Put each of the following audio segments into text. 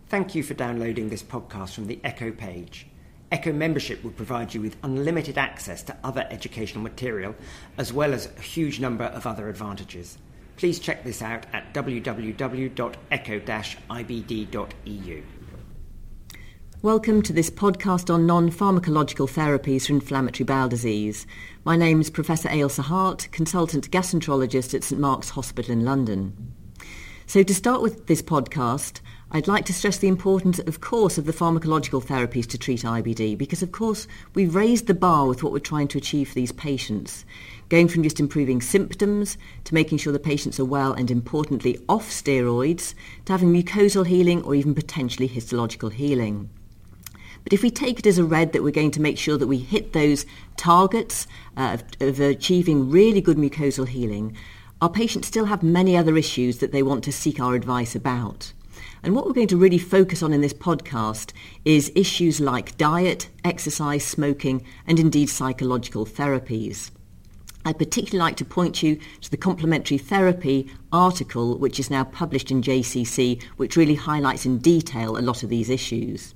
Thank you for downloading this podcast from the Echo page. Echo membership will provide you with unlimited access to other educational material, as well as a huge number of other advantages. Please check this out at www.echo-ibd.eu. Welcome to this podcast on non-pharmacological therapies for inflammatory bowel disease. My name is Professor Ailsa Hart, consultant gastroenterologist at St Mark's Hospital in London. So to start with this podcast, I'd like to stress the importance, of course, of the pharmacological therapies to treat IBD, because, of course, we've raised the bar with what we're trying to achieve for these patients, going from just improving symptoms to making sure the patients are well and, importantly, off steroids, to having mucosal healing or even potentially histological healing. But if we take it as a read that we're going to make sure that we hit those targets of achieving really good mucosal healing, our patients still have many other issues that they want to seek our advice about. And what we're going to really focus on in this podcast is issues like diet, exercise, smoking, and indeed psychological therapies. I'd particularly like to point you to the complementary therapy article, which is now published in JCC, which really highlights in detail a lot of these issues.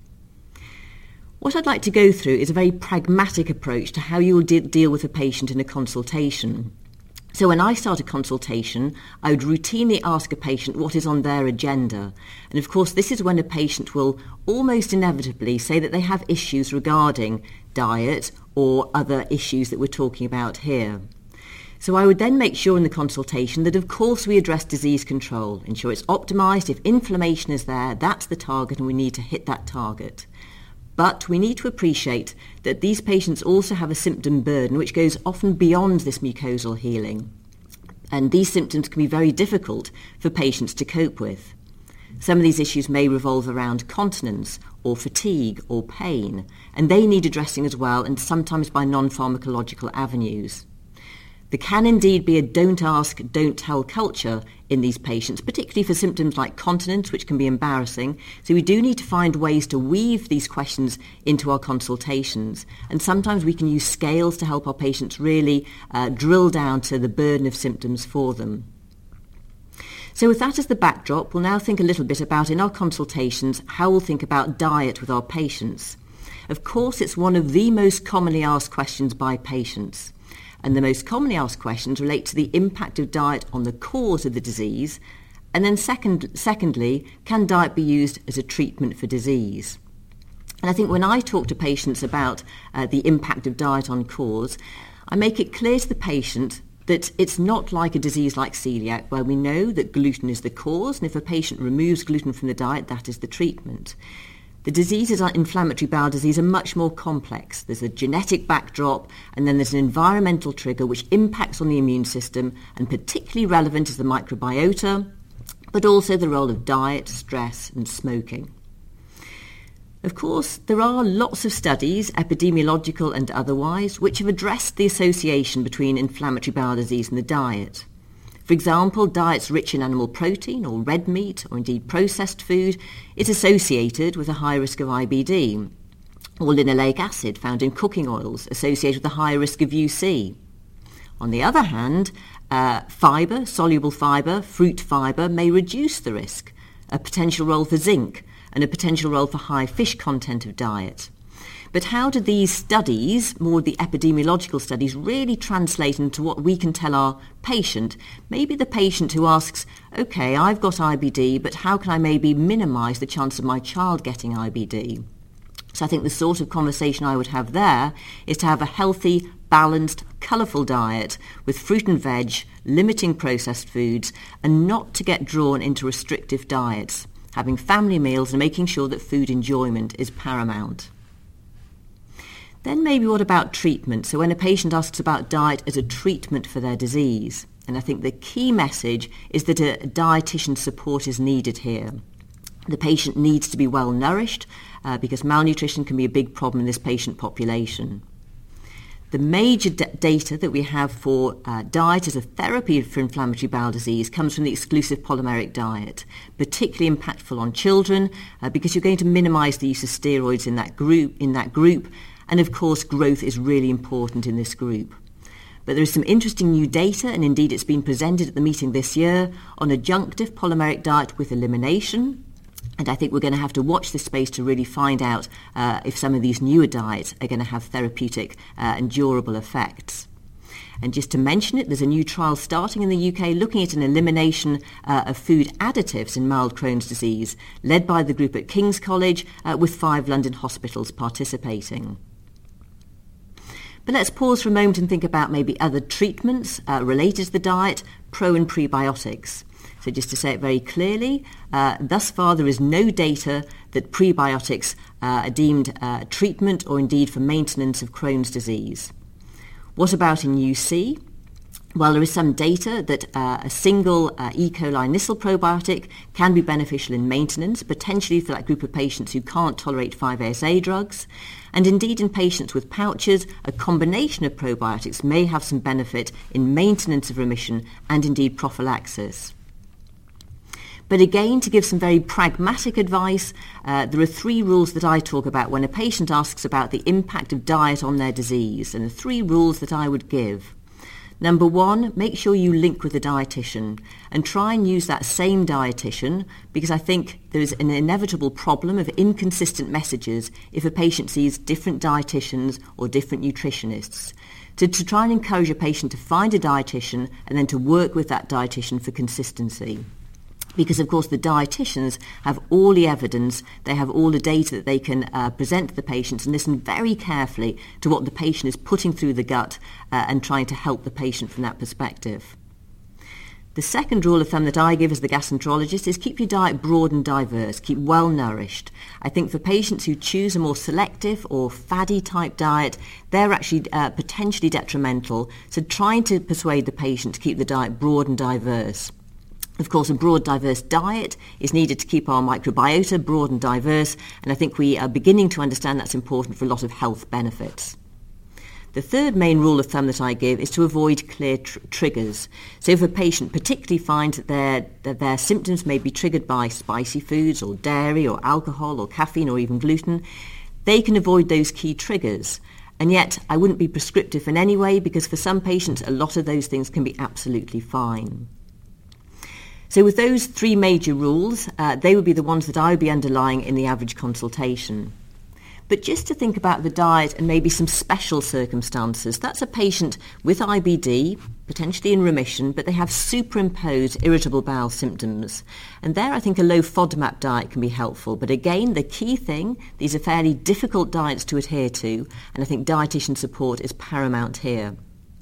What I'd like to go through is a very pragmatic approach to how you will deal with a patient in a consultation. So when I start a consultation, I would routinely ask a patient what is on their agenda. And of course, this is when a patient will almost inevitably say that they have issues regarding diet or other issues that we're talking about here. So I would then make sure in the consultation that, of course, we address disease control, ensure it's optimised. If inflammation is there, that's the target and we need to hit that target. But we need to appreciate that these patients also have a symptom burden which goes often beyond this mucosal healing. And these symptoms can be very difficult for patients to cope with. Some of these issues may revolve around continence or fatigue or pain, and they need addressing as well, and sometimes by non-pharmacological avenues. There can indeed be a don't ask, don't tell culture in these patients, particularly for symptoms like continence, which can be embarrassing. So we do need to find ways to weave these questions into our consultations. And sometimes we can use scales to help our patients really drill down to the burden of symptoms for them. So with that as the backdrop, we'll now think a little bit about, in our consultations, how we'll think about diet with our patients. Of course, it's one of the most commonly asked questions by patients. And the most commonly asked questions relate to the impact of diet on the cause of the disease. And then secondly, can diet be used as a treatment for disease? And I think when I talk to patients about the impact of diet on cause, I make it clear to the patient that it's not like a disease like celiac, where we know that gluten is the cause, and if a patient removes gluten from the diet, that is the treatment. The diseases like inflammatory bowel disease are much more complex. There's a genetic backdrop, and then there's an environmental trigger which impacts on the immune system, and particularly relevant is the microbiota, but also the role of diet, stress, and smoking. Of course, there are lots of studies, epidemiological and otherwise, which have addressed the association between inflammatory bowel disease and the diet. For example, diets rich in animal protein or red meat or indeed processed food is associated with a high risk of IBD, or linoleic acid found in cooking oils associated with a high risk of UC. On the other hand, fibre, soluble fibre, fruit fibre may reduce the risk, a potential role for zinc and a potential role for high fish content of diet. But how do these studies, more the epidemiological studies, really translate into what we can tell our patient? Maybe the patient who asks, OK, I've got IBD, but how can I maybe minimise the chance of my child getting IBD? So I think the sort of conversation I would have there is to have a healthy, balanced, colourful diet with fruit and veg, limiting processed foods, and not to get drawn into restrictive diets, having family meals and making sure that food enjoyment is paramount. Then maybe what about treatment? So when a patient asks about diet as a treatment for their disease, and I think the key message is that a dietitian's support is needed here. The patient needs to be well nourished because malnutrition can be a big problem in this patient population. The major data that we have for diet as a therapy for inflammatory bowel disease comes from the exclusive polymeric diet, particularly impactful on children because you're going to minimise the use of steroids in that group, and of course growth is really important in this group. But there is some interesting new data, and indeed it's been presented at the meeting this year, on adjunctive polymeric diet with elimination, And I think we're going to have to watch this space to really find out if some of these newer diets are going to have therapeutic and durable effects. And just to mention it, there's a new trial starting in the UK looking at an elimination of food additives in mild Crohn's disease, led by the group at King's College, with 5 London hospitals participating. But let's pause for a moment and think about maybe other treatments related to the diet, pro and prebiotics. So just to say it very clearly, thus far there is no data that prebiotics are deemed treatment or indeed for maintenance of Crohn's disease. What about in UC? Well, there is some data that a single E. coli Nissl probiotic can be beneficial in maintenance, potentially for that group of patients who can't tolerate 5-ASA drugs. And indeed in patients with pouches, a combination of probiotics may have some benefit in maintenance of remission and indeed prophylaxis. But again, to give some very pragmatic advice, there are 3 rules that I talk about when a patient asks about the impact of diet on their disease, and the 3 rules that I would give. Number 1, make sure you link with a dietitian and try and use that same dietitian, because I think there is an inevitable problem of inconsistent messages if a patient sees different dietitians or different nutritionists. To try and encourage a patient to find a dietitian and then to work with that dietitian for consistency. Because, of course, the dietitians have all the evidence, they have all the data that they can present to the patients and listen very carefully to what the patient is putting through the gut and trying to help the patient from that perspective. The second rule of thumb that I give as the gastroenterologist is keep your diet broad and diverse, keep well nourished. I think for patients who choose a more selective or faddy type diet, they're actually potentially detrimental. So trying to persuade the patient to keep the diet broad and diverse. Of course, a broad, diverse diet is needed to keep our microbiota broad and diverse, and I think we are beginning to understand that's important for a lot of health benefits. The third main rule of thumb that I give is to avoid clear triggers. So if a patient particularly finds that their symptoms may be triggered by spicy foods or dairy or alcohol or caffeine or even gluten, they can avoid those key triggers. And yet, I wouldn't be prescriptive in any way, because for some patients, a lot of those things can be absolutely fine. So with those 3 major rules, they would be the ones that I would be underlying in the average consultation. But just to think about the diet and maybe some special circumstances, that's a patient with IBD, potentially in remission, but they have superimposed irritable bowel symptoms. And there I think a low FODMAP diet can be helpful. But again, the key thing, these are fairly difficult diets to adhere to, and I think dietitian support is paramount here.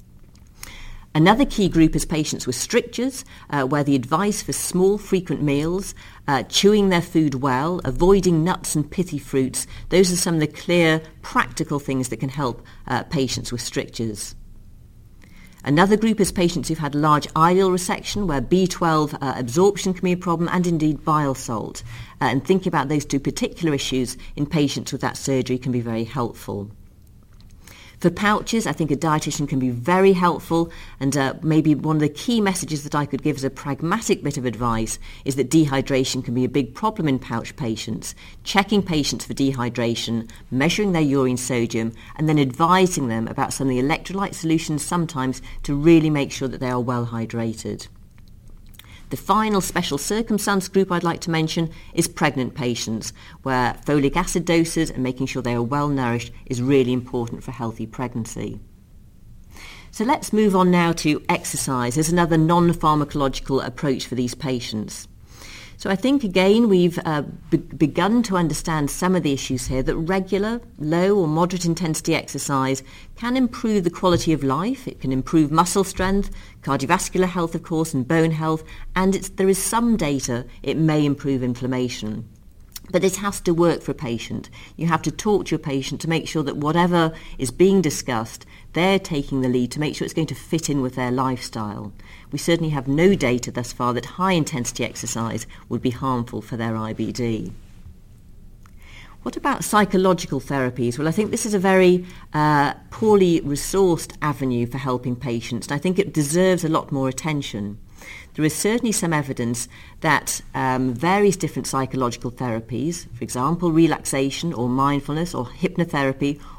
Another key group is patients with strictures, where the advice for small, frequent meals, chewing their food well, avoiding nuts and pithy fruits, those are some of the clear, practical things that can help patients with strictures. Another group is patients who've had large ileal resection, where B12 absorption can be a problem, and indeed bile salt. And thinking about those 2 particular issues in patients with that surgery can be very helpful. For pouches, I think a dietitian can be very helpful, and maybe one of the key messages that I could give as a pragmatic bit of advice is that dehydration can be a big problem in pouch patients. Checking patients for dehydration, measuring their urine sodium, and then advising them about some of the electrolyte solutions sometimes to really make sure that they are well hydrated. The final special circumstance group I'd like to mention is pregnant patients, where folic acid doses and making sure they are well nourished is really important for healthy pregnancy. So let's move on now to exercise as another non-pharmacological approach for these patients. So I think, again, we've begun to understand some of the issues here, that regular, low or moderate intensity exercise can improve the quality of life. It can improve muscle strength, cardiovascular health, of course, and bone health, and there is some data it may improve inflammation. But it has to work for a patient. You have to talk to your patient to make sure that whatever is being discussed, they're taking the lead to make sure it's going to fit in with their lifestyle. We certainly have no data thus far that high-intensity exercise would be harmful for their IBD. What about psychological therapies? Well, I think this is a very poorly resourced avenue for helping patients, and I think it deserves a lot more attention. There is certainly some evidence that various different psychological therapies, for example, relaxation or mindfulness or hypnotherapy,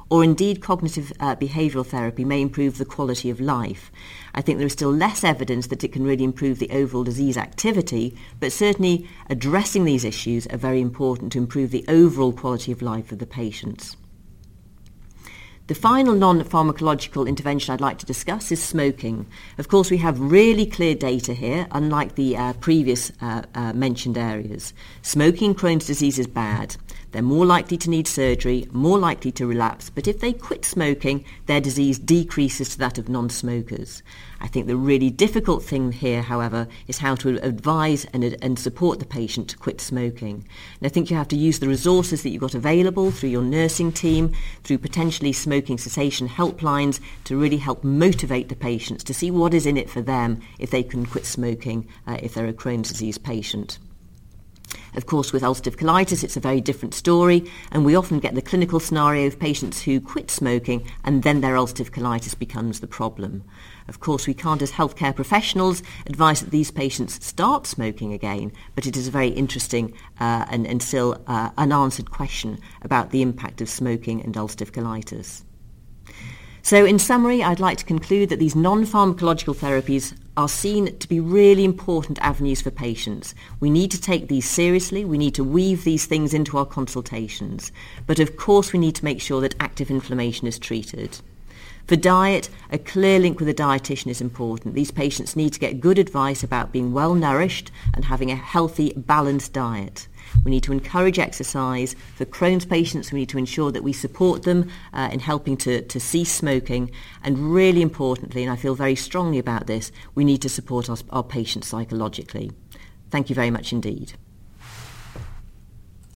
or indeed cognitive behavioural therapy may improve the quality of life. I think there is still less evidence that it can really improve the overall disease activity, but certainly addressing these issues are very important to improve the overall quality of life of the patients. The final non-pharmacological intervention I'd like to discuss is smoking. Of course, we have really clear data here, unlike the previous mentioned areas. Smoking in Crohn's disease is bad. They're more likely to need surgery, more likely to relapse, but if they quit smoking, their disease decreases to that of non-smokers. I think the really difficult thing here, however, is how to advise and support the patient to quit smoking. And I think you have to use the resources that you've got available through your nursing team, through potentially smoking cessation helplines, to really help motivate the patients to see what is in it for them if they can quit smoking if they're a Crohn's disease patient. Of course, with ulcerative colitis, it's a very different story, and we often get the clinical scenario of patients who quit smoking and then their ulcerative colitis becomes the problem. Of course, we can't, as healthcare professionals, advise that these patients start smoking again, but it is a very interesting and still unanswered question about the impact of smoking and ulcerative colitis. So in summary, I'd like to conclude that these non-pharmacological therapies are seen to be really important avenues for patients. We need to take these seriously. We need to weave these things into our consultations. But of course, we need to make sure that active inflammation is treated. For diet, a clear link with a dietitian is important. These patients need to get good advice about being well nourished and having a healthy, balanced diet. We need to encourage exercise. For Crohn's patients, we need to ensure that we support them in helping to cease smoking. And really importantly, and I feel very strongly about this, we need to support our patients psychologically. Thank you very much indeed.